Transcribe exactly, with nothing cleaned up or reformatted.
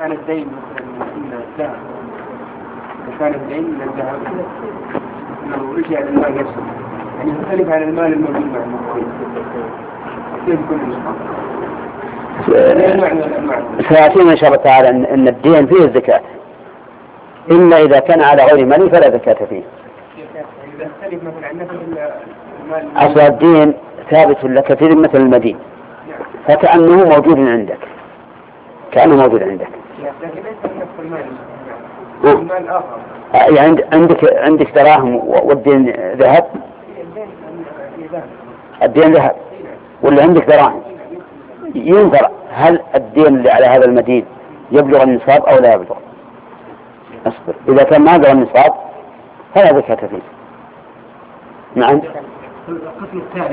كان الدين مثلا الذهب، إذا كان الدين من الذهب لو رجع للمال يسر، يعني يختلف عن المال الموجود مع المقوي كيف كل سيأتينا إن شاء الله تعالى أن الدين فيه الزكاة، إلا إذا كان على غير مال فلا زكاة فيه. أصل الدين ثابت لك في ذمة المدين، فكأنه موجود عندك، كأنه موجود عندك. يعني عندك عندك دراهم والدين ذهب، الدين ذهب ولا عندك دراهم، ينظر هل الدين اللي على هذا المدين يبلغ النصاب أو لا يبلغ. أصبر، إذا كان ما بلغ النصاب فلا زكاة فيه. نعم.